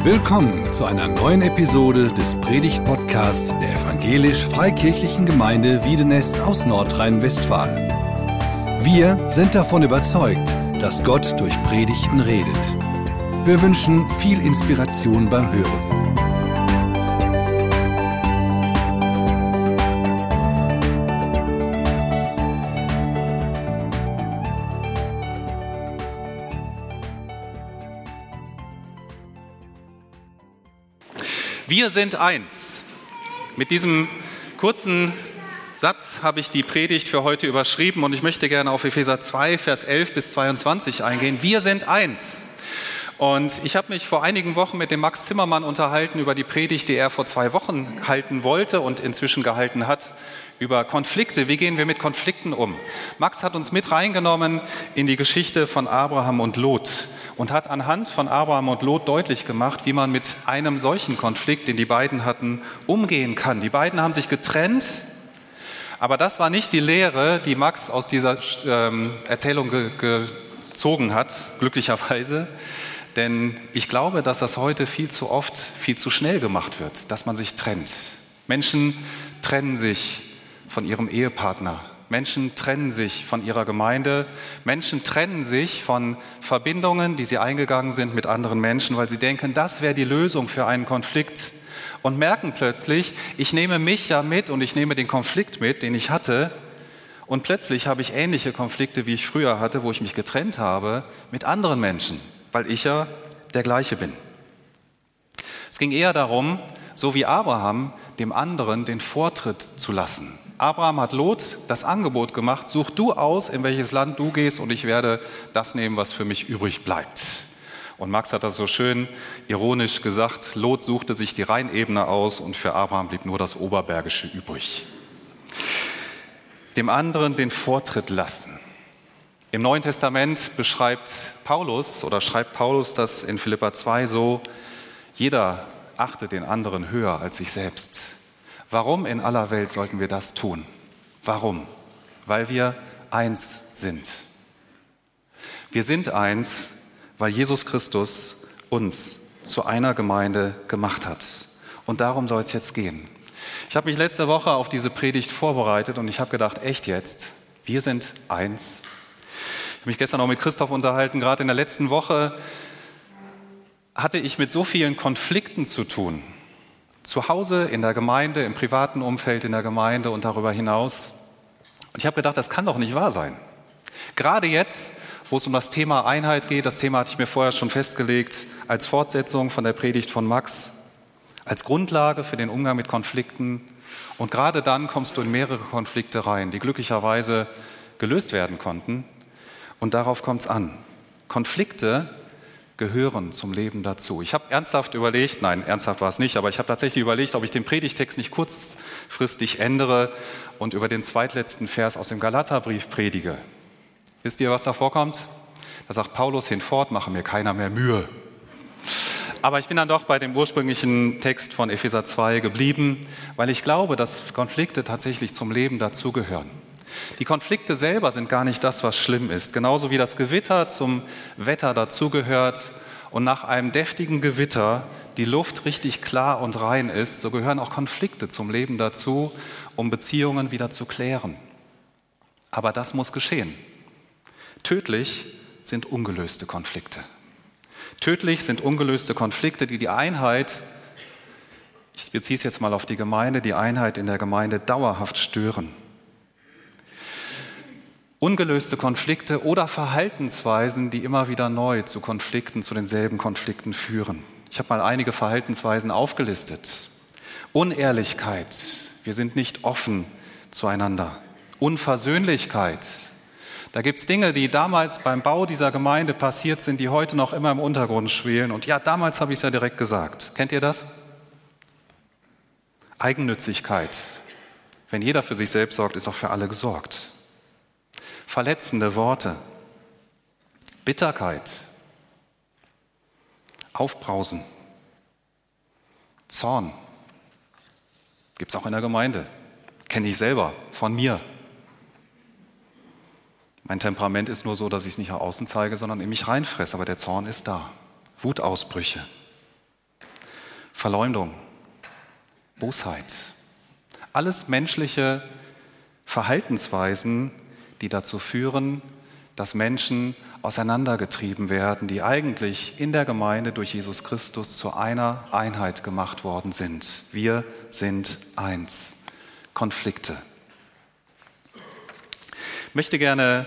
Willkommen zu einer neuen Episode des Predigt-Podcasts der Evangelisch-Freikirchlichen Gemeinde Wiedenest aus Nordrhein-Westfalen. Wir sind davon überzeugt, dass Gott durch Predigten redet. Wir wünschen viel Inspiration beim Hören. Wir sind eins. Mit diesem kurzen Satz habe ich die Predigt für heute überschrieben und ich möchte gerne auf Epheser 2, Vers 11 bis 22 eingehen. Wir sind eins. Und ich habe mich vor einigen Wochen mit dem Max Zimmermann unterhalten über die Predigt, die er vor 2 Wochen halten wollte und inzwischen gehalten hat, über Konflikte. Wie gehen wir mit Konflikten um? Max hat uns mit reingenommen in die Geschichte von Abraham und Lot und hat anhand von Abraham und Lot deutlich gemacht, wie man mit einem solchen Konflikt, den die beiden hatten, umgehen kann. Die beiden haben sich getrennt, aber das war nicht die Lehre, die Max aus dieser Erzählung gezogen hat, glücklicherweise. Denn ich glaube, dass das heute viel zu oft, viel zu schnell gemacht wird, dass man sich trennt. Menschen trennen sich von ihrem Ehepartner. Menschen trennen sich von ihrer Gemeinde. Menschen trennen sich von Verbindungen, die sie eingegangen sind mit anderen Menschen, weil sie denken, das wäre die Lösung für einen Konflikt. Und merken plötzlich, ich nehme mich ja mit und ich nehme den Konflikt mit, den ich hatte. Und plötzlich habe ich ähnliche Konflikte, wie ich früher hatte, wo ich mich getrennt habe, mit anderen Menschen, weil ich ja der Gleiche bin. Es ging eher darum, so wie Abraham, dem anderen den Vortritt zu lassen. Abraham hat Lot das Angebot gemacht, such du aus, in welches Land du gehst und ich werde das nehmen, was für mich übrig bleibt. Und Max hat das so schön ironisch gesagt, Lot suchte sich die Rheinebene aus und für Abraham blieb nur das Oberbergische übrig. Dem anderen den Vortritt lassen. Im Neuen Testament schreibt Paulus das in Philipper 2 so, jeder achte den anderen höher als sich selbst. Warum in aller Welt sollten wir das tun? Warum? Weil wir eins sind. Wir sind eins, weil Jesus Christus uns zu einer Gemeinde gemacht hat. Und darum soll es jetzt gehen. Ich habe mich letzte Woche auf diese Predigt vorbereitet und ich habe gedacht, echt jetzt? Wir sind eins. Ich habe mich gestern auch mit Christoph unterhalten. Gerade in der letzten Woche hatte ich mit so vielen Konflikten zu tun. Zu Hause, in der Gemeinde, im privaten Umfeld in der Gemeinde und darüber hinaus. Und ich habe gedacht, das kann doch nicht wahr sein. Gerade jetzt, wo es um das Thema Einheit geht, das Thema hatte ich mir vorher schon festgelegt, als Fortsetzung von der Predigt von Max, als Grundlage für den Umgang mit Konflikten. Und gerade dann kommst du in mehrere Konflikte rein, die glücklicherweise gelöst werden konnten. Und darauf kommt es an. Konflikte gehören zum Leben dazu. Ich habe ernsthaft überlegt, nein, ernsthaft war es nicht, aber ich habe tatsächlich überlegt, ob ich den Predigtext nicht kurzfristig ändere und über den zweitletzten Vers aus dem Galaterbrief predige. Wisst ihr, was da vorkommt? Da sagt Paulus, hinfort mache mir keiner mehr Mühe. Aber ich bin dann doch bei dem ursprünglichen Text von Epheser 2 geblieben, weil ich glaube, dass Konflikte tatsächlich zum Leben dazugehören. Die Konflikte selber sind gar nicht das, was schlimm ist. Genauso wie das Gewitter zum Wetter dazugehört und nach einem deftigen Gewitter die Luft richtig klar und rein ist, so gehören auch Konflikte zum Leben dazu, um Beziehungen wieder zu klären. Aber das muss geschehen. Tödlich sind ungelöste Konflikte. Tödlich sind ungelöste Konflikte, die die Einheit, ich beziehe es jetzt mal auf die Gemeinde, die Einheit in der Gemeinde dauerhaft stören. Ungelöste Konflikte oder Verhaltensweisen, die immer wieder neu zu Konflikten, zu denselben Konflikten führen. Ich habe mal einige Verhaltensweisen aufgelistet. Unehrlichkeit, wir sind nicht offen zueinander. Unversöhnlichkeit, da gibt es Dinge, die damals beim Bau dieser Gemeinde passiert sind, die heute noch immer im Untergrund schwelen. Und ja, damals habe ich es ja direkt gesagt. Kennt ihr das? Eigennützigkeit, wenn jeder für sich selbst sorgt, ist auch für alle gesorgt. Verletzende Worte, Bitterkeit, Aufbrausen, Zorn, gibt es auch in der Gemeinde, kenne ich selber von mir. Mein Temperament ist nur so, dass ich es nicht nach außen zeige, sondern in mich reinfresse, aber der Zorn ist da. Wutausbrüche. Verleumdung, Bosheit. Alles menschliche Verhaltensweisen, die dazu führen, dass Menschen auseinandergetrieben werden, die eigentlich in der Gemeinde durch Jesus Christus zu einer Einheit gemacht worden sind. Wir sind eins. Konflikte. Ich möchte gerne,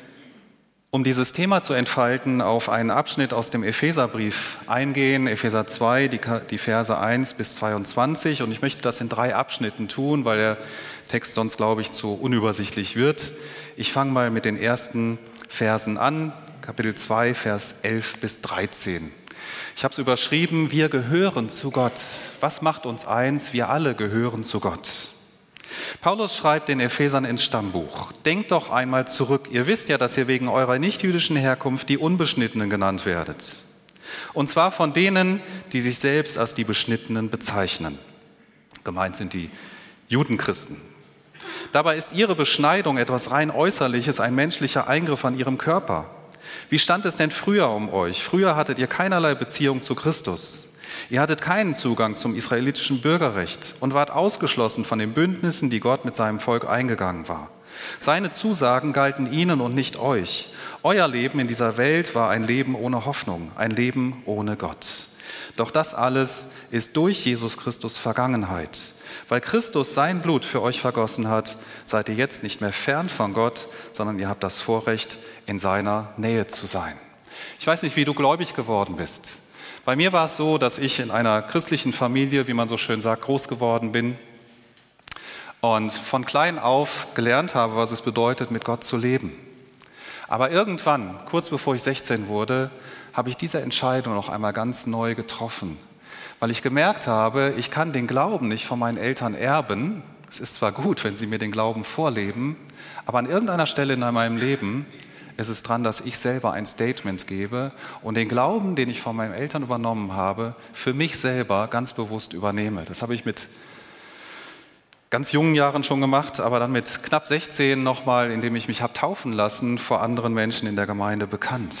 um dieses Thema zu entfalten, auf einen Abschnitt aus dem Epheserbrief eingehen, Epheser 2, die Verse 1 bis 22. Und ich möchte das in 3 Abschnitten tun, weil der Text sonst, glaube ich, zu unübersichtlich wird. Ich fange mal mit den ersten Versen an, Kapitel 2, Vers 11 bis 13. Ich habe es überschrieben, wir gehören zu Gott. Was macht uns eins? Wir alle gehören zu Gott. Paulus schreibt den Ephesern ins Stammbuch, denkt doch einmal zurück, ihr wisst ja, dass ihr wegen eurer nichtjüdischen Herkunft die Unbeschnittenen genannt werdet. Und zwar von denen, die sich selbst als die Beschnittenen bezeichnen. Gemeint sind die Judenchristen. Dabei ist ihre Beschneidung etwas rein Äußerliches, ein menschlicher Eingriff an ihrem Körper. Wie stand es denn früher um euch? Früher hattet ihr keinerlei Beziehung zu Christus. Ihr hattet keinen Zugang zum israelitischen Bürgerrecht und wart ausgeschlossen von den Bündnissen, die Gott mit seinem Volk eingegangen war. Seine Zusagen galten ihnen und nicht euch. Euer Leben in dieser Welt war ein Leben ohne Hoffnung, ein Leben ohne Gott. Doch das alles ist durch Jesus Christus Vergangenheit. Weil Christus sein Blut für euch vergossen hat, seid ihr jetzt nicht mehr fern von Gott, sondern ihr habt das Vorrecht, in seiner Nähe zu sein. Ich weiß nicht, wie du gläubig geworden bist. Bei mir war es so, dass ich in einer christlichen Familie, wie man so schön sagt, groß geworden bin und von klein auf gelernt habe, was es bedeutet, mit Gott zu leben. Aber irgendwann, kurz bevor ich 16 wurde, habe ich diese Entscheidung noch einmal ganz neu getroffen, weil ich gemerkt habe, ich kann den Glauben nicht von meinen Eltern erben. Es ist zwar gut, wenn sie mir den Glauben vorleben, aber an irgendeiner Stelle in meinem Leben ist es dran, dass ich selber ein Statement gebe und den Glauben, den ich von meinen Eltern übernommen habe, für mich selber ganz bewusst übernehme. Das habe ich mit ganz jungen Jahren schon gemacht, aber dann mit knapp 16 nochmal, indem ich mich habe taufen lassen, vor anderen Menschen in der Gemeinde bekannt.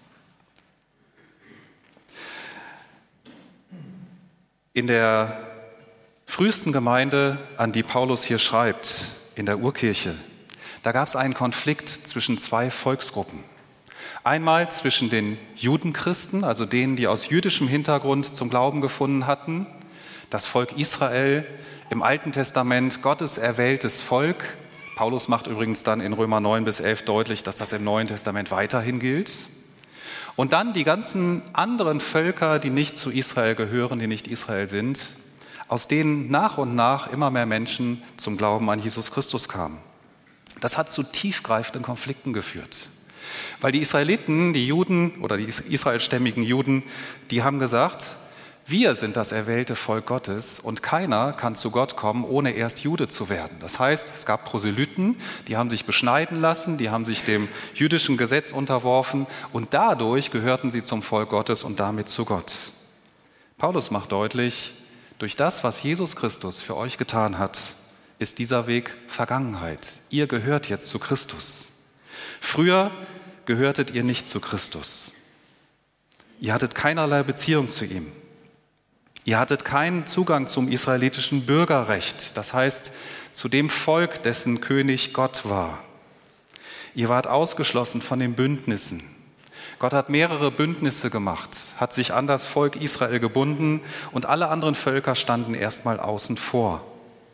In der frühesten Gemeinde, an die Paulus hier schreibt, in der Urkirche, da gab es einen Konflikt zwischen 2 Volksgruppen. Einmal zwischen den Judenchristen, also denen, die aus jüdischem Hintergrund zum Glauben gefunden hatten, das Volk Israel, im Alten Testament Gottes erwähltes Volk. Paulus macht übrigens dann in Römer 9 bis 11 deutlich, dass das im Neuen Testament weiterhin gilt. Und dann die ganzen anderen Völker, die nicht zu Israel gehören, die nicht Israel sind, aus denen nach und nach immer mehr Menschen zum Glauben an Jesus Christus kamen. Das hat zu tiefgreifenden Konflikten geführt. Weil die Israeliten, die Juden oder die israelstämmigen Juden, die haben gesagt, wir sind das erwählte Volk Gottes und keiner kann zu Gott kommen, ohne erst Jude zu werden. Das heißt, es gab Proselyten, die haben sich beschneiden lassen, die haben sich dem jüdischen Gesetz unterworfen und dadurch gehörten sie zum Volk Gottes und damit zu Gott. Paulus macht deutlich, durch das, was Jesus Christus für euch getan hat, ist dieser Weg Vergangenheit. Ihr gehört jetzt zu Christus. Früher gehörtet ihr nicht zu Christus. Ihr hattet keinerlei Beziehung zu ihm. Ihr hattet keinen Zugang zum israelitischen Bürgerrecht, das heißt zu dem Volk, dessen König Gott war. Ihr wart ausgeschlossen von den Bündnissen. Gott hat mehrere Bündnisse gemacht, hat sich an das Volk Israel gebunden und alle anderen Völker standen erstmal außen vor.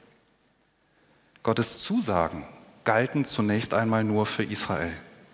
Gottes Zusagen galten zunächst einmal nur für Israel.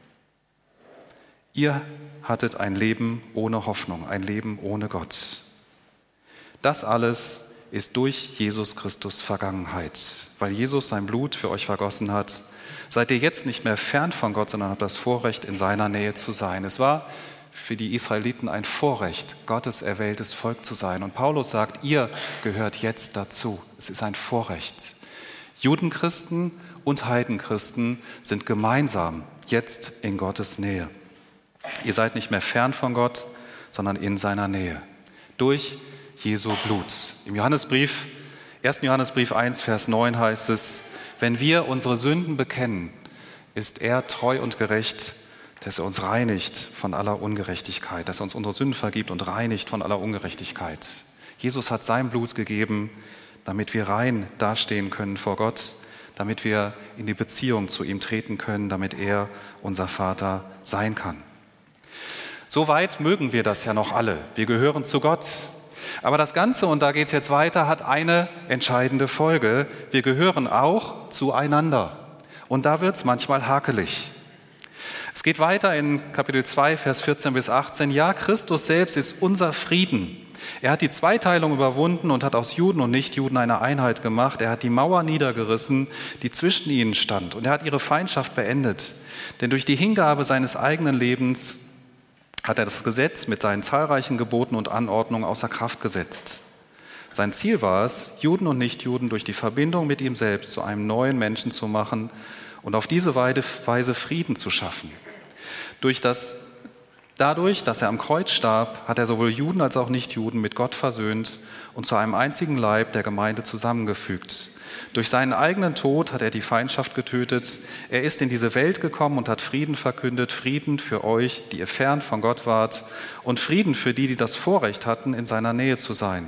Ihr hattet ein Leben ohne Hoffnung, ein Leben ohne Gott. Das alles ist durch Jesus Christus Vergangenheit. Weil Jesus sein Blut für euch vergossen hat, seid ihr jetzt nicht mehr fern von Gott, sondern habt das Vorrecht, in seiner Nähe zu sein. Es war für die Israeliten ein Vorrecht, Gottes erwähltes Volk zu sein. Und Paulus sagt, ihr gehört jetzt dazu. Es ist ein Vorrecht. Judenchristen und Heidenchristen sind gemeinsam jetzt in Gottes Nähe. Ihr seid nicht mehr fern von Gott, sondern in seiner Nähe. Durch Jesu Blut. Im Johannesbrief, 1. Johannesbrief 1, Vers 9 heißt es, wenn wir unsere Sünden bekennen, ist er treu und gerecht, dass er uns reinigt von aller Ungerechtigkeit, dass er uns unsere Sünden vergibt und reinigt von aller Ungerechtigkeit. Jesus hat sein Blut gegeben, damit wir rein dastehen können vor Gott, damit wir in die Beziehung zu ihm treten können, damit er unser Vater sein kann. Soweit mögen wir das ja noch alle. Wir gehören zu Gott. Aber das Ganze, und da geht es jetzt weiter, hat eine entscheidende Folge. Wir gehören auch zueinander. Und da wird es manchmal hakelig. Es geht weiter in Kapitel 2, Vers 14 bis 18. Ja, Christus selbst ist unser Frieden. Er hat die Zweiteilung überwunden und hat aus Juden und Nichtjuden eine Einheit gemacht. Er hat die Mauer niedergerissen, die zwischen ihnen stand. Und er hat ihre Feindschaft beendet. Denn durch die Hingabe seines eigenen Lebens hat er das Gesetz mit seinen zahlreichen Geboten und Anordnungen außer Kraft gesetzt. Sein Ziel war es, Juden und Nichtjuden durch die Verbindung mit ihm selbst zu einem neuen Menschen zu machen und auf diese Weise Frieden zu schaffen. Dadurch, dass er am Kreuz starb, hat er sowohl Juden als auch Nichtjuden mit Gott versöhnt und zu einem einzigen Leib der Gemeinde zusammengefügt. Durch seinen eigenen Tod hat er die Feindschaft getötet. Er ist in diese Welt gekommen und hat Frieden verkündet, Frieden für euch, die ihr fern von Gott wart, und Frieden für die, die das Vorrecht hatten, in seiner Nähe zu sein.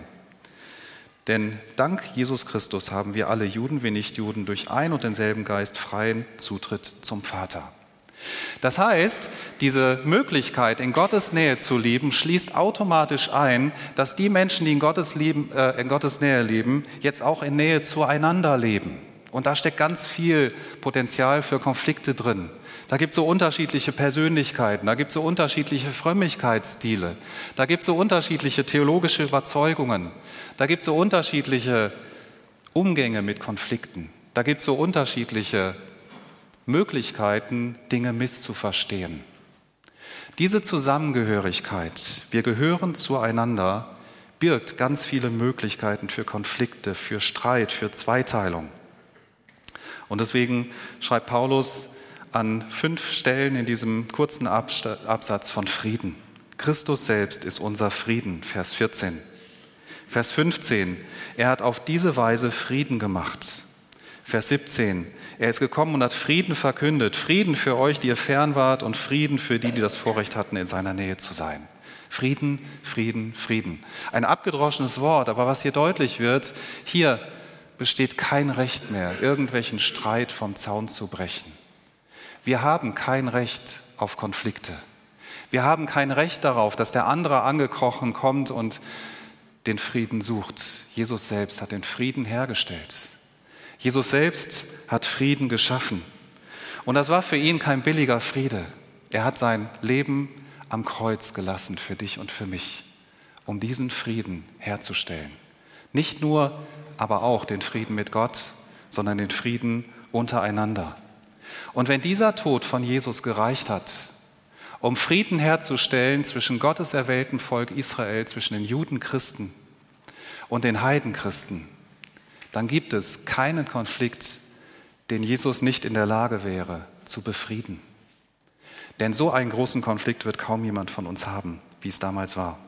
Denn dank Jesus Christus haben wir alle, Juden wie Nichtjuden, durch ein und denselben Geist freien Zutritt zum Vater. Das heißt, diese Möglichkeit, in Gottes Nähe zu leben, schließt automatisch ein, dass die Menschen, die in Gottes Nähe leben, jetzt auch in Nähe zueinander leben. Und da steckt ganz viel Potenzial für Konflikte drin. Da gibt es so unterschiedliche Persönlichkeiten, da gibt es so unterschiedliche Frömmigkeitsstile, da gibt es so unterschiedliche theologische Überzeugungen, da gibt es so unterschiedliche Umgänge mit Konflikten, da gibt es so unterschiedliche Möglichkeiten, Dinge misszuverstehen. Diese Zusammengehörigkeit, wir gehören zueinander, birgt ganz viele Möglichkeiten für Konflikte, für Streit, für Zweiteilung. Und deswegen schreibt Paulus an 5 Stellen in diesem kurzen Absatz von Frieden. Christus selbst ist unser Frieden, Vers 14. Vers 15, er hat auf diese Weise Frieden gemacht. Vers 17, er ist gekommen und hat Frieden verkündet, Frieden für euch, die ihr fern wart, und Frieden für die, die das Vorrecht hatten, in seiner Nähe zu sein. Frieden, Frieden, Frieden. Ein abgedroschenes Wort, aber was hier deutlich wird, hier besteht kein Recht mehr, irgendwelchen Streit vom Zaun zu brechen. Wir haben kein Recht auf Konflikte. Wir haben kein Recht darauf, dass der andere angekrochen kommt und den Frieden sucht. Jesus selbst hat den Frieden hergestellt. Jesus selbst hat Frieden geschaffen. Und das war für ihn kein billiger Friede. Er hat sein Leben am Kreuz gelassen für dich und für mich, um diesen Frieden herzustellen. Nicht nur, aber auch den Frieden mit Gott, sondern den Frieden untereinander. Und wenn dieser Tod von Jesus gereicht hat, um Frieden herzustellen zwischen Gottes erwähltem Volk Israel, zwischen den Judenchristen und den Heidenchristen, dann gibt es keinen Konflikt, den Jesus nicht in der Lage wäre zu befrieden. Denn so einen großen Konflikt wird kaum jemand von uns haben, wie es damals war.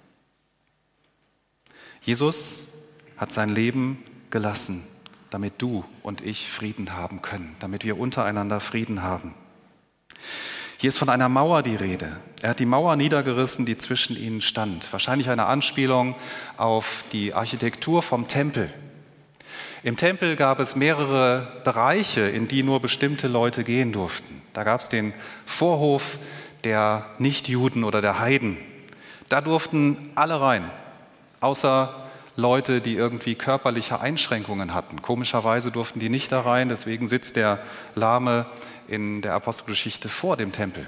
Jesus hat sein Leben gelassen, damit du und ich Frieden haben können, damit wir untereinander Frieden haben. Hier ist von einer Mauer die Rede. Er hat die Mauer niedergerissen, die zwischen ihnen stand. Wahrscheinlich eine Anspielung auf die Architektur vom Tempel. Im Tempel gab es mehrere Bereiche, in die nur bestimmte Leute gehen durften. Da gab es den Vorhof der Nichtjuden oder der Heiden. Da durften alle rein, außer Leute, die irgendwie körperliche Einschränkungen hatten. Komischerweise durften die nicht da rein, deswegen sitzt der Lahme in der Apostelgeschichte vor dem Tempel.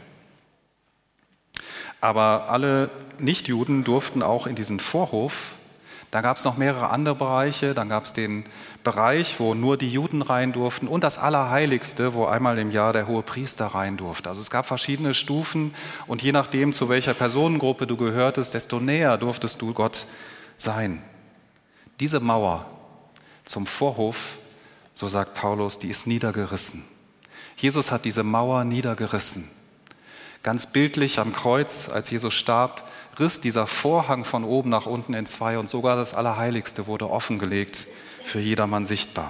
Aber alle Nichtjuden durften auch in diesen Vorhof. Da gab es noch mehrere andere Bereiche. Dann gab es den Bereich, wo nur die Juden rein durften, und das Allerheiligste, wo einmal im Jahr der Hohepriester rein durfte. Also es gab verschiedene Stufen, und je nachdem, zu welcher Personengruppe du gehörtest, desto näher durftest du Gott sein. Diese Mauer zum Vorhof, so sagt Paulus, die ist niedergerissen. Jesus hat diese Mauer niedergerissen. Ganz bildlich am Kreuz, als Jesus starb, riss dieser Vorhang von oben nach unten in 2 und sogar das Allerheiligste wurde offengelegt, für jedermann sichtbar.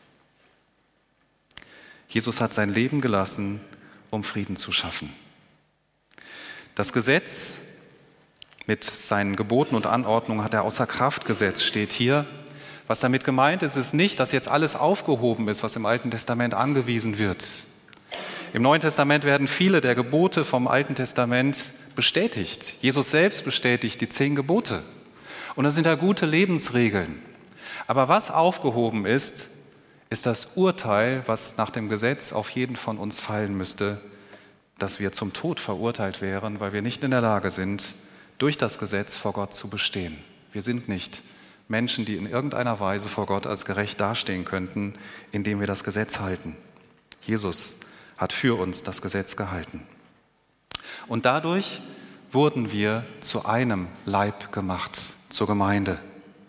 Jesus hat sein Leben gelassen, um Frieden zu schaffen. Das Gesetz, Mit seinen Geboten und Anordnungen hat er außer Kraft gesetzt, steht hier. Was damit gemeint ist, ist nicht, dass jetzt alles aufgehoben ist, was im Alten Testament angewiesen wird. Im Neuen Testament werden viele der Gebote vom Alten Testament bestätigt. Jesus selbst bestätigt die 10 Gebote. Und das sind ja gute Lebensregeln. Aber was aufgehoben ist, ist das Urteil, was nach dem Gesetz auf jeden von uns fallen müsste, dass wir zum Tod verurteilt wären, weil wir nicht in der Lage sind, durch das Gesetz vor Gott zu bestehen. Wir sind nicht Menschen, die in irgendeiner Weise vor Gott als gerecht dastehen könnten, indem wir das Gesetz halten. Jesus hat für uns das Gesetz gehalten. Und dadurch wurden wir zu einem Leib gemacht, zur Gemeinde.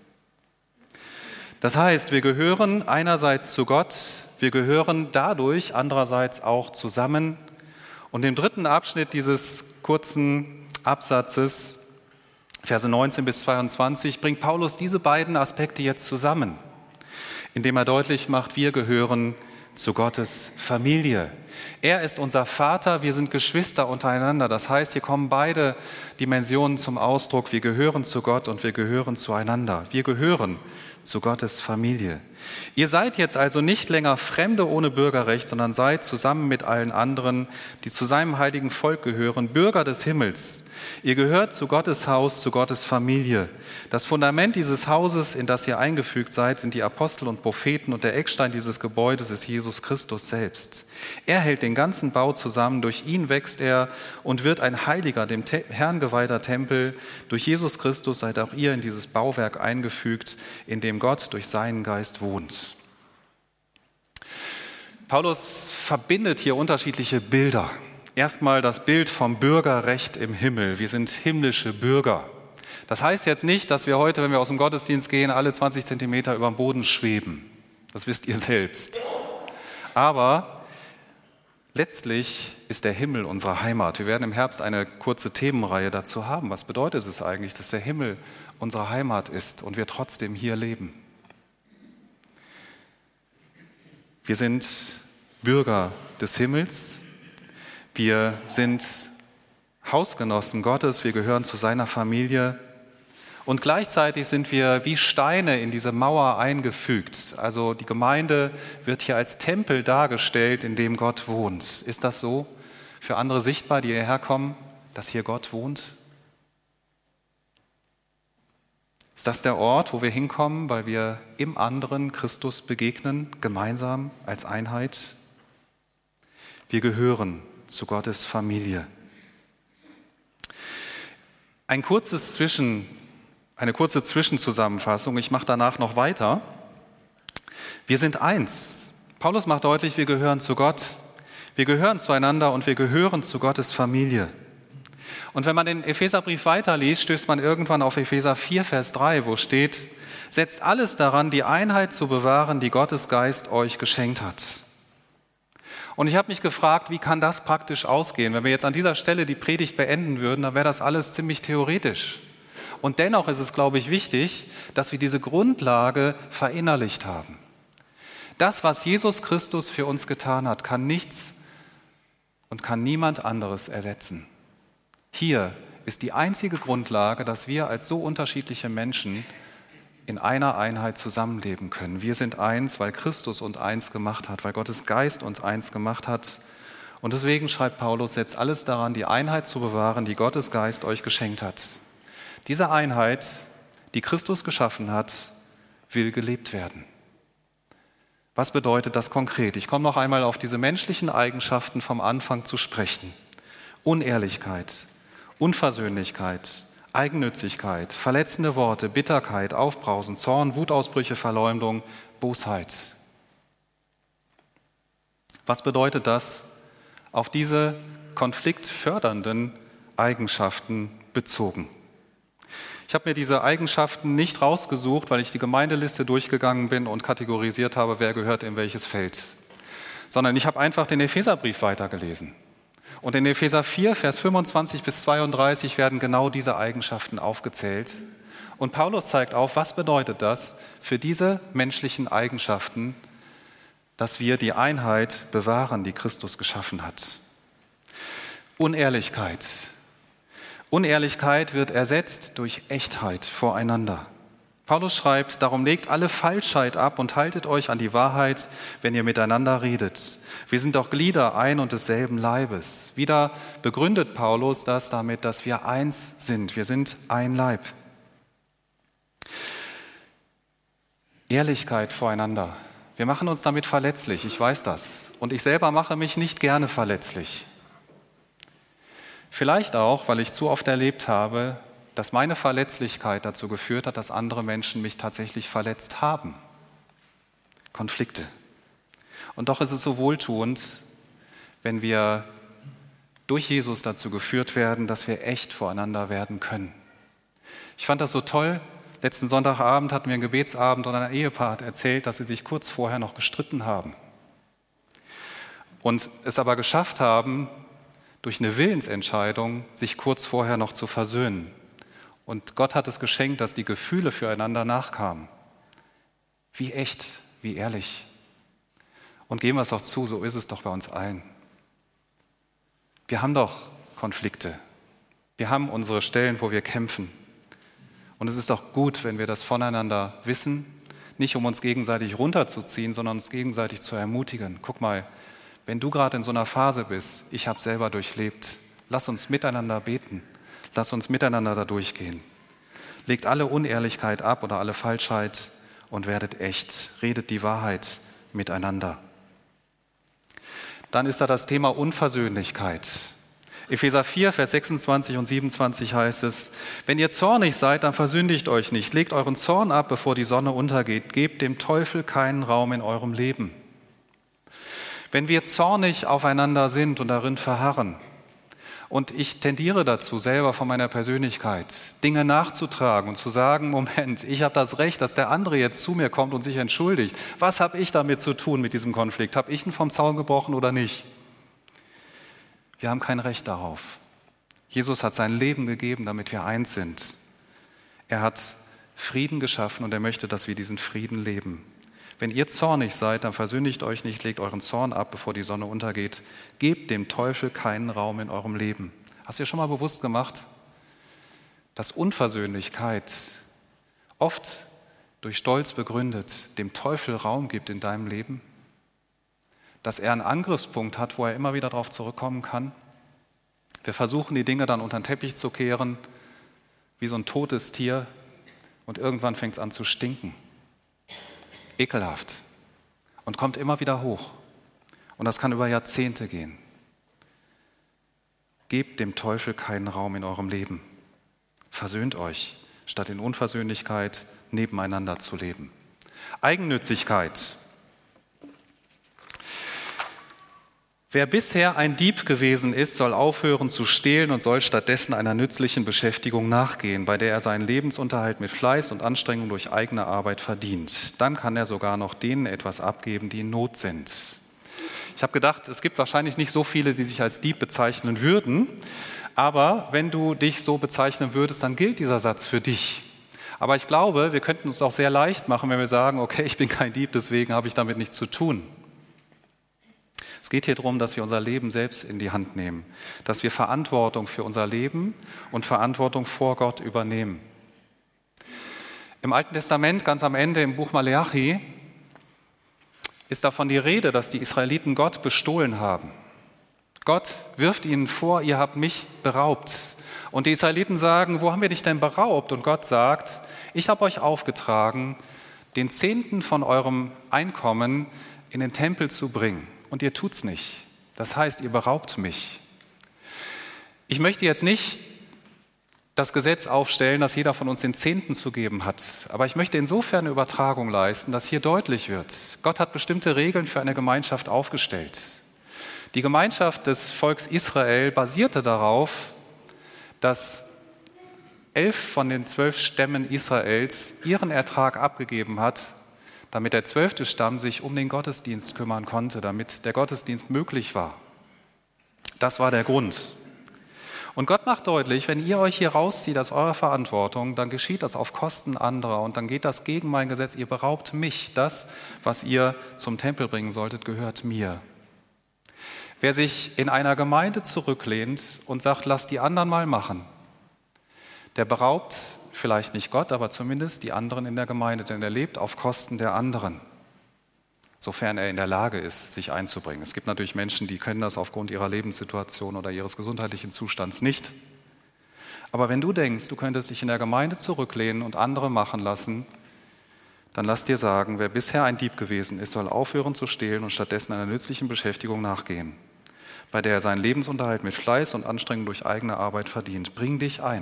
Das heißt, wir gehören einerseits zu Gott, wir gehören dadurch andererseits auch zusammen. Und im 3. Abschnitt dieses kurzen Absatzes, Verse 19 bis 22, bringt Paulus diese beiden Aspekte jetzt zusammen, indem er deutlich macht, wir gehören zu Gottes Familie. Er ist unser Vater, wir sind Geschwister untereinander. Das heißt, hier kommen beide Dimensionen zum Ausdruck. Wir gehören zu Gott und wir gehören zueinander. Wir gehören zu Gottes Familie. Ihr seid jetzt also nicht länger Fremde ohne Bürgerrecht, sondern seid zusammen mit allen anderen, die zu seinem heiligen Volk gehören, Bürger des Himmels. Ihr gehört zu Gottes Haus, zu Gottes Familie. Das Fundament dieses Hauses, in das ihr eingefügt seid, sind die Apostel und Propheten und der Eckstein dieses Gebäudes ist Jesus Christus selbst. Er hält den ganzen Bau zusammen, durch ihn wächst er und wird ein heiliger, dem Herrn geweihter Tempel. Durch Jesus Christus seid auch ihr in dieses Bauwerk eingefügt, in dem Gott durch seinen Geist wohnt. Paulus verbindet hier unterschiedliche Bilder. Erstmal das Bild vom Bürgerrecht im Himmel. Wir sind himmlische Bürger. Das heißt jetzt nicht, dass wir heute, wenn wir aus dem Gottesdienst gehen, alle 20 Zentimeter über dem Boden schweben. Das wisst ihr selbst. Aber letztlich ist der Himmel unsere Heimat. Wir werden im Herbst eine kurze Themenreihe dazu haben. Was bedeutet es eigentlich, dass der Himmel unsere Heimat ist und wir trotzdem hier leben? Wir sind Bürger des Himmels. Wir sind Hausgenossen Gottes. Wir gehören zu seiner Familie. Und gleichzeitig sind wir wie Steine in diese Mauer eingefügt. Also die Gemeinde wird hier als Tempel dargestellt, in dem Gott wohnt. Ist das so für andere sichtbar, die hierher kommen, dass hier Gott wohnt? Ist das der Ort, wo wir hinkommen, weil wir im anderen Christus begegnen, gemeinsam als Einheit? Wir gehören zu Gottes Familie. Eine kurze Zwischenzusammenfassung, ich mache danach noch weiter. Wir sind eins. Paulus macht deutlich, wir gehören zu Gott, wir gehören zueinander und wir gehören zu Gottes Familie. Und wenn man den Epheserbrief weiterliest, stößt man irgendwann auf Epheser 4, Vers 3, wo steht, setzt alles daran, die Einheit zu bewahren, die Gottes Geist euch geschenkt hat. Und ich habe mich gefragt, wie kann das praktisch ausgehen? Wenn wir jetzt an dieser Stelle die Predigt beenden würden, dann wäre das alles ziemlich theoretisch. Und dennoch ist es, glaube ich, wichtig, dass wir diese Grundlage verinnerlicht haben. Das, was Jesus Christus für uns getan hat, kann nichts und kann niemand anderes ersetzen. Hier ist die einzige Grundlage, dass wir als so unterschiedliche Menschen in einer Einheit zusammenleben können. Wir sind eins, weil Christus uns eins gemacht hat, weil Gottes Geist uns eins gemacht hat. Und deswegen schreibt Paulus, setzt alles daran, die Einheit zu bewahren, die Gottes Geist euch geschenkt hat. Diese Einheit, die Christus geschaffen hat, will gelebt werden. Was bedeutet das konkret? Ich komme noch einmal auf diese menschlichen Eigenschaften vom Anfang zu sprechen. Unehrlichkeit, Unversöhnlichkeit, Eigennützigkeit, verletzende Worte, Bitterkeit, Aufbrausen, Zorn, Wutausbrüche, Verleumdung, Bosheit. Was bedeutet das auf diese konfliktfördernden Eigenschaften bezogen? Ich habe mir diese Eigenschaften nicht rausgesucht, weil ich die Gemeindeliste durchgegangen bin und kategorisiert habe, wer gehört in welches Feld, sondern ich habe einfach den Epheserbrief weitergelesen. Und in Epheser 4, Vers 25 bis 32 werden genau diese Eigenschaften aufgezählt. Und Paulus zeigt auf, was bedeutet das für diese menschlichen Eigenschaften, dass wir die Einheit bewahren, die Christus geschaffen hat. Unehrlichkeit. Unehrlichkeit wird ersetzt durch Echtheit voreinander. Paulus schreibt, darum legt alle Falschheit ab und haltet euch an die Wahrheit, wenn ihr miteinander redet. Wir sind doch Glieder ein und desselben Leibes. Wieder begründet Paulus das damit, dass wir eins sind. Wir sind ein Leib. Ehrlichkeit voreinander. Wir machen uns damit verletzlich, ich weiß das. Und ich selber mache mich nicht gerne verletzlich. Vielleicht auch, weil ich zu oft erlebt habe, dass meine Verletzlichkeit dazu geführt hat, dass andere Menschen mich tatsächlich verletzt haben. Konflikte. Und doch ist es so wohltuend, wenn wir durch Jesus dazu geführt werden, dass wir echt voreinander werden können. Ich fand das so toll. Letzten Sonntagabend hatten wir einen Gebetsabend und ein Ehepaar hat erzählt, dass sie sich kurz vorher noch gestritten haben. Und es aber geschafft haben, durch eine Willensentscheidung sich kurz vorher noch zu versöhnen. Und Gott hat es geschenkt, dass die Gefühle füreinander nachkamen. Wie echt, wie ehrlich. Und geben wir es auch zu, so ist es doch bei uns allen. Wir haben doch Konflikte. Wir haben unsere Stellen, wo wir kämpfen. Und es ist doch gut, wenn wir das voneinander wissen, nicht um uns gegenseitig runterzuziehen, sondern uns gegenseitig zu ermutigen. Guck mal, wenn du gerade in so einer Phase bist, ich habe selber durchlebt, lass uns miteinander beten. Lasst uns miteinander da durchgehen. Legt alle Unehrlichkeit ab oder alle Falschheit und werdet echt. Redet die Wahrheit miteinander. Dann ist da das Thema Unversöhnlichkeit. Epheser 4, Vers 26 und 27 heißt es, wenn ihr zornig seid, dann versündigt euch nicht. Legt euren Zorn ab, bevor die Sonne untergeht. Gebt dem Teufel keinen Raum in eurem Leben. Wenn wir zornig aufeinander sind und darin verharren, und ich tendiere dazu, selber von meiner Persönlichkeit Dinge nachzutragen und zu sagen, Moment, ich habe das Recht, dass der andere jetzt zu mir kommt und sich entschuldigt. Was habe ich damit zu tun mit diesem Konflikt? Habe ich ihn vom Zaun gebrochen oder nicht? Wir haben kein Recht darauf. Jesus hat sein Leben gegeben, damit wir eins sind. Er hat Frieden geschaffen und er möchte, dass wir diesen Frieden leben. Wenn ihr zornig seid, dann versündigt euch nicht, legt euren Zorn ab, bevor die Sonne untergeht. Gebt dem Teufel keinen Raum in eurem Leben. Hast du dir schon mal bewusst gemacht, dass Unversöhnlichkeit oft durch Stolz begründet dem Teufel Raum gibt in deinem Leben? Dass er einen Angriffspunkt hat, wo er immer wieder darauf zurückkommen kann? Wir versuchen, die Dinge dann unter den Teppich zu kehren, wie so ein totes Tier, und irgendwann fängt es an zu stinken. Ekelhaft und kommt immer wieder hoch. Und das kann über Jahrzehnte gehen. Gebt dem Teufel keinen Raum in eurem Leben. Versöhnt euch, statt in Unversöhnlichkeit nebeneinander zu leben. Eigennützigkeit. Wer bisher ein Dieb gewesen ist, soll aufhören zu stehlen und soll stattdessen einer nützlichen Beschäftigung nachgehen, bei der er seinen Lebensunterhalt mit Fleiß und Anstrengung durch eigene Arbeit verdient. Dann kann er sogar noch denen etwas abgeben, die in Not sind. Ich habe gedacht, es gibt wahrscheinlich nicht so viele, die sich als Dieb bezeichnen würden, aber wenn du dich so bezeichnen würdest, dann gilt dieser Satz für dich. Aber ich glaube, wir könnten uns auch sehr leicht machen, wenn wir sagen, okay, ich bin kein Dieb, deswegen habe ich damit nichts zu tun. Es geht hier darum, dass wir unser Leben selbst in die Hand nehmen, dass wir Verantwortung für unser Leben und Verantwortung vor Gott übernehmen. Im Alten Testament, ganz am Ende im Buch Maleachi, ist davon die Rede, dass die Israeliten Gott bestohlen haben. Gott wirft ihnen vor, ihr habt mich beraubt. Und die Israeliten sagen, wo haben wir dich denn beraubt? Und Gott sagt, ich habe euch aufgetragen, den Zehnten von eurem Einkommen in den Tempel zu bringen. Und ihr tut's nicht. Das heißt, ihr beraubt mich. Ich möchte jetzt nicht das Gesetz aufstellen, dass jeder von uns den Zehnten zu geben hat. Aber ich möchte insofern eine Übertragung leisten, dass hier deutlich wird, Gott hat bestimmte Regeln für eine Gemeinschaft aufgestellt. Die Gemeinschaft des Volks Israel basierte darauf, dass 11 von den 12 Stämmen Israels ihren Ertrag abgegeben hat, damit der 12. Stamm sich um den Gottesdienst kümmern konnte, damit der Gottesdienst möglich war. Das war der Grund. Und Gott macht deutlich, wenn ihr euch hier rauszieht aus eurer Verantwortung, dann geschieht das auf Kosten anderer und dann geht das gegen mein Gesetz. Ihr beraubt mich. Das, was ihr zum Tempel bringen solltet, gehört mir. Wer sich in einer Gemeinde zurücklehnt und sagt, lass die anderen mal machen, der beraubt vielleicht nicht Gott, aber zumindest die anderen in der Gemeinde, denn er lebt auf Kosten der anderen, sofern er in der Lage ist, sich einzubringen. Es gibt natürlich Menschen, die können das aufgrund ihrer Lebenssituation oder ihres gesundheitlichen Zustands nicht. Aber wenn du denkst, du könntest dich in der Gemeinde zurücklehnen und andere machen lassen, dann lass dir sagen, wer bisher ein Dieb gewesen ist, soll aufhören zu stehlen und stattdessen einer nützlichen Beschäftigung nachgehen, bei der er seinen Lebensunterhalt mit Fleiß und Anstrengung durch eigene Arbeit verdient. Bring dich ein.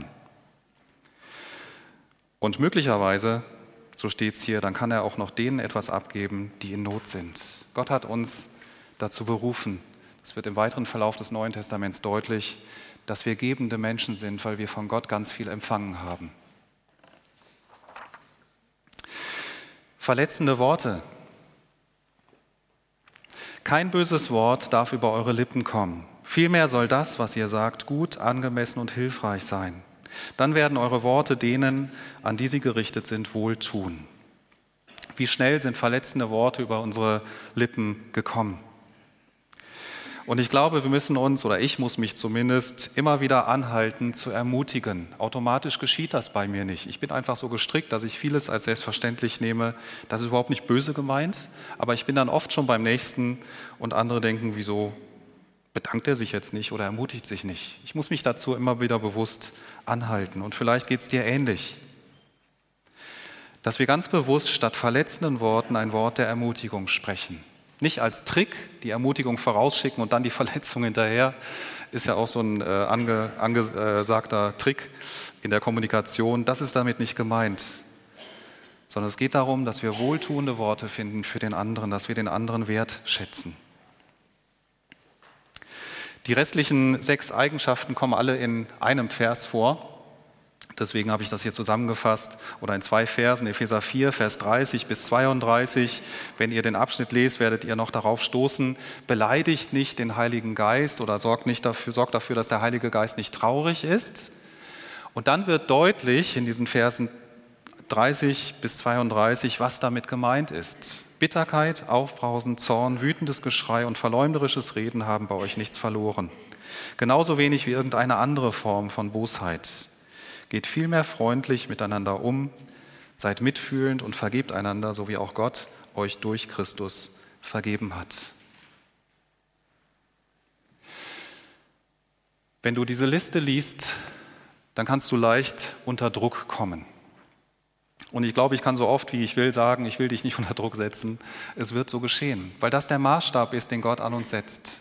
Und möglicherweise, so steht es hier, dann kann er auch noch denen etwas abgeben, die in Not sind. Gott hat uns dazu berufen, das wird im weiteren Verlauf des Neuen Testaments deutlich, dass wir gebende Menschen sind, weil wir von Gott ganz viel empfangen haben. Verletzende Worte. Kein böses Wort darf über eure Lippen kommen. Vielmehr soll das, was ihr sagt, gut, angemessen und hilfreich sein. Dann werden eure Worte denen, an die sie gerichtet sind, wohltun. Wie schnell sind verletzende Worte über unsere Lippen gekommen? Und ich glaube, wir müssen uns, oder ich muss mich zumindest, immer wieder anhalten, zu ermutigen. Automatisch geschieht das bei mir nicht. Ich bin einfach so gestrickt, dass ich vieles als selbstverständlich nehme. Das ist überhaupt nicht böse gemeint, aber ich bin dann oft schon beim Nächsten und andere denken, wieso bedankt er sich jetzt nicht oder ermutigt sich nicht? Ich muss mich dazu immer wieder bewusst anhalten und vielleicht geht es dir ähnlich. Dass wir ganz bewusst statt verletzenden Worten ein Wort der Ermutigung sprechen. Nicht als Trick, die Ermutigung vorausschicken und dann die Verletzung hinterher, ist ja auch so ein angesagter Trick in der Kommunikation. Das ist damit nicht gemeint, sondern es geht darum, dass wir wohltuende Worte finden für den anderen, dass wir den anderen wertschätzen. Die restlichen 6 Eigenschaften kommen alle in einem Vers vor. Deswegen habe ich das hier zusammengefasst oder in 2 Versen, Epheser 4, Vers 30 bis 32. Wenn ihr den Abschnitt lest, werdet ihr noch darauf stoßen, beleidigt nicht den Heiligen Geist oder sorgt dafür, dass der Heilige Geist nicht traurig ist. Und dann wird deutlich in diesen Versen 30 bis 32, was damit gemeint ist. Bitterkeit, Aufbrausen, Zorn, wütendes Geschrei und verleumderisches Reden haben bei euch nichts verloren. Genauso wenig wie irgendeine andere Form von Bosheit. Geht vielmehr freundlich miteinander um, seid mitfühlend und vergebt einander, so wie auch Gott euch durch Christus vergeben hat. Wenn du diese Liste liest, dann kannst du leicht unter Druck kommen. Und ich glaube, ich kann so oft wie ich will sagen, ich will dich nicht unter Druck setzen. Es wird so geschehen, weil das der Maßstab ist, den Gott an uns setzt.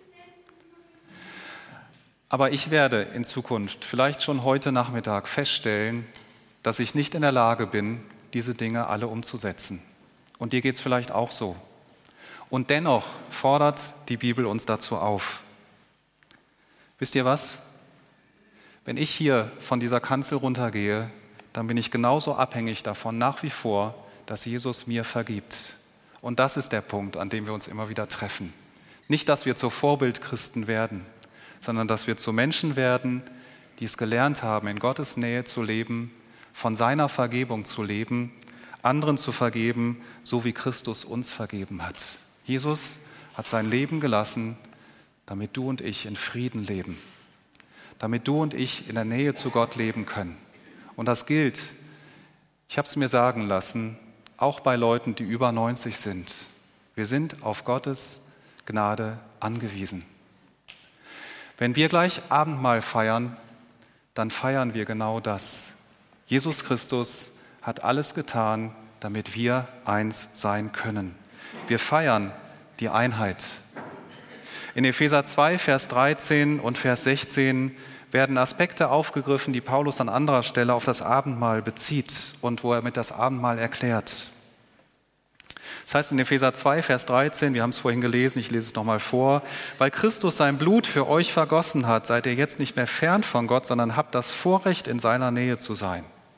Aber ich werde in Zukunft, vielleicht schon heute Nachmittag, feststellen, dass ich nicht in der Lage bin, diese Dinge alle umzusetzen. Und dir geht es vielleicht auch so. Und dennoch fordert die Bibel uns dazu auf. Wisst ihr was? Wenn ich hier von dieser Kanzel runtergehe, dann bin ich genauso abhängig davon nach wie vor, dass Jesus mir vergibt. Und das ist der Punkt, an dem wir uns immer wieder treffen. Nicht, dass wir zu Vorbildchristen werden, sondern dass wir zu Menschen werden, die es gelernt haben, in Gottes Nähe zu leben, von seiner Vergebung zu leben, anderen zu vergeben, so wie Christus uns vergeben hat. Jesus hat sein Leben gelassen, damit du und ich in Frieden leben, damit du und ich in der Nähe zu Gott leben können. Und das gilt, ich habe es mir sagen lassen, auch bei Leuten, die über 90 sind. Wir sind auf Gottes Gnade angewiesen. Wenn wir gleich Abendmahl feiern, dann feiern wir genau das. Jesus Christus hat alles getan, damit wir eins sein können. Wir feiern die Einheit. In Epheser 2, Vers 13 und Vers 16 werden Aspekte aufgegriffen, die Paulus an anderer Stelle auf das Abendmahl bezieht und wo er mit das Abendmahl erklärt. Das heißt in Epheser 2, Vers 13, wir haben es vorhin gelesen, ich lese es nochmal vor, weil Christus sein Blut für euch vergossen hat, seid ihr jetzt nicht mehr fern von Gott, sondern habt das Vorrecht, in seiner Nähe zu sein.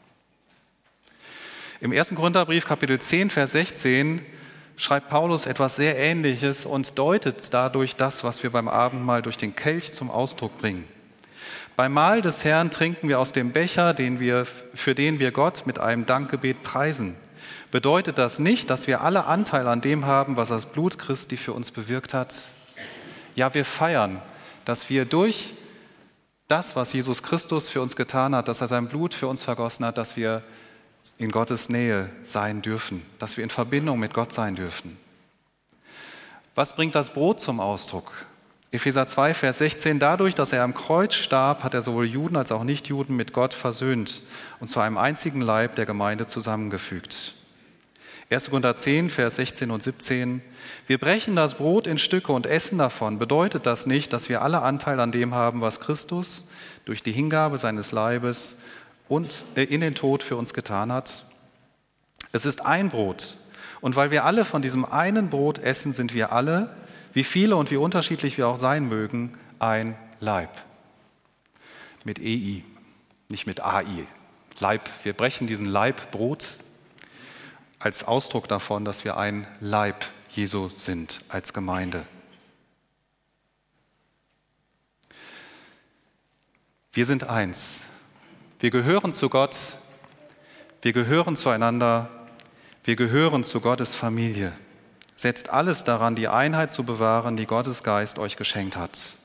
Im 1. Korintherbrief, Kapitel 10, Vers 16, schreibt Paulus etwas sehr Ähnliches und deutet dadurch das, was wir beim Abendmahl durch den Kelch zum Ausdruck bringen. Beim Mahl des Herrn trinken wir aus dem Becher, für den wir Gott mit einem Dankgebet preisen. Bedeutet das nicht, dass wir alle Anteil an dem haben, was das Blut Christi für uns bewirkt hat? Ja, wir feiern, dass wir durch Das, was Jesus Christus für uns getan hat, dass er sein Blut für uns vergossen hat, dass wir in Gottes Nähe sein dürfen, dass wir in Verbindung mit Gott sein dürfen. Was bringt das Brot zum Ausdruck? Epheser 2, Vers 16, dadurch, dass er am Kreuz starb, hat er sowohl Juden als auch Nichtjuden mit Gott versöhnt und zu einem einzigen Leib der Gemeinde zusammengefügt. 1. Korinther 10, Vers 16 und 17, wir brechen das Brot in Stücke und essen davon. Bedeutet das nicht, dass wir alle Anteil an dem haben, was Christus durch die Hingabe seines Leibes und in den Tod für uns getan hat? Es ist ein Brot. Und weil wir alle von diesem einen Brot essen, sind wir alle, wie viele und wie unterschiedlich wir auch sein mögen, ein Leib. Mit EI, nicht mit AI. Leib, wir brechen diesen Leib Brot als Ausdruck davon, dass wir ein Leib Jesu sind, als Gemeinde. Wir sind eins. Wir gehören zu Gott, wir gehören zueinander, wir gehören zu Gottes Familie. Setzt alles daran, die Einheit zu bewahren, die Gottes Geist euch geschenkt hat.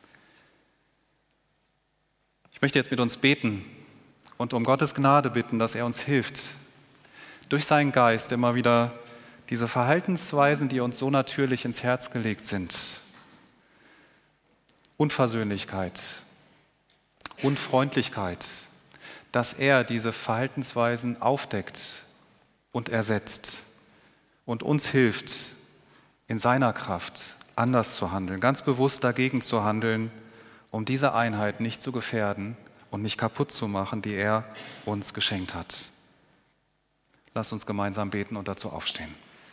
Ich möchte jetzt mit uns beten und um Gottes Gnade bitten, dass er uns hilft, durch seinen Geist immer wieder diese Verhaltensweisen, die uns so natürlich ins Herz gelegt sind, Unversöhnlichkeit, Unfreundlichkeit, dass er diese Verhaltensweisen aufdeckt und ersetzt und uns hilft, in seiner Kraft anders zu handeln, ganz bewusst dagegen zu handeln, um diese Einheit nicht zu gefährden und nicht kaputt zu machen, die er uns geschenkt hat. Lasst uns gemeinsam beten und dazu aufstehen.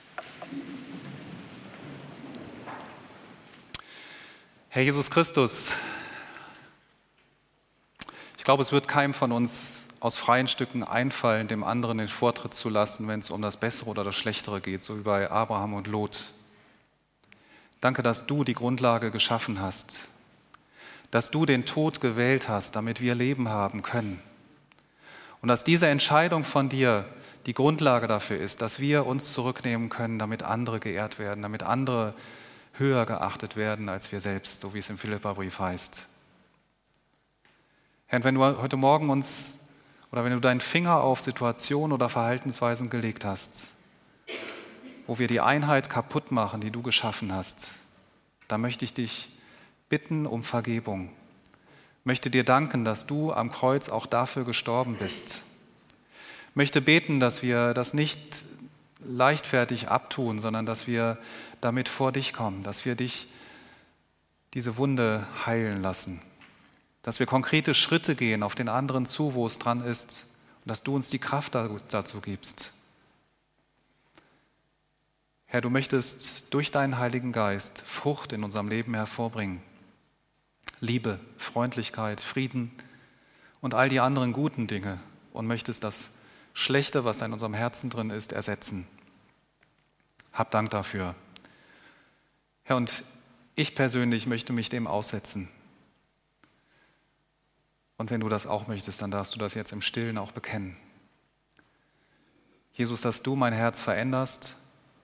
Herr Jesus Christus, ich glaube, es wird keinem von uns aus freien Stücken einfallen, dem anderen den Vortritt zu lassen, wenn es um das Bessere oder das Schlechtere geht, so wie bei Abraham und Lot. Danke, dass du die Grundlage geschaffen hast, dass du den Tod gewählt hast, damit wir Leben haben können. Und dass diese Entscheidung von dir die Grundlage dafür ist, dass wir uns zurücknehmen können, damit andere geehrt werden, damit andere höher geachtet werden als wir selbst, so wie es im Philipperbrief heißt. Herr, wenn du heute Morgen wenn du deinen Finger auf Situationen oder Verhaltensweisen gelegt hast, wo wir die Einheit kaputt machen, die du geschaffen hast, dann möchte ich dich bitten um Vergebung. Möchte dir danken, dass du am Kreuz auch dafür gestorben bist. Möchte beten, dass wir das nicht leichtfertig abtun, sondern dass wir damit vor dich kommen, dass wir dich diese Wunde heilen lassen. Dass wir konkrete Schritte gehen auf den anderen zu, wo es dran ist, und dass du uns die Kraft dazu gibst. Herr, du möchtest durch deinen Heiligen Geist Frucht in unserem Leben hervorbringen. Liebe, Freundlichkeit, Frieden und all die anderen guten Dinge, und möchtest das Schlechte, was in unserem Herzen drin ist, ersetzen. Hab Dank dafür. Herr, und ich persönlich möchte mich dem aussetzen. Und wenn du das auch möchtest, dann darfst du das jetzt im Stillen auch bekennen. Jesus, dass du mein Herz veränderst,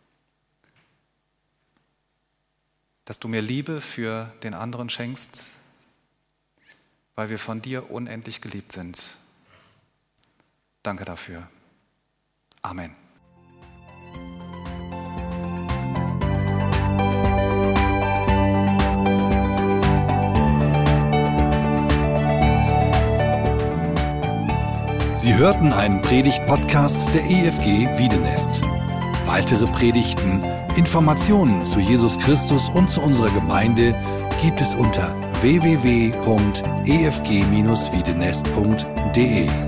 dass du mir Liebe für den anderen schenkst, weil wir von dir unendlich geliebt sind. Danke dafür. Amen. Sie hörten einen Predigt-Podcast der EFG Wiedenest. Weitere Predigten, Informationen zu Jesus Christus und zu unserer Gemeinde gibt es unter www.efg-wiedenest.de.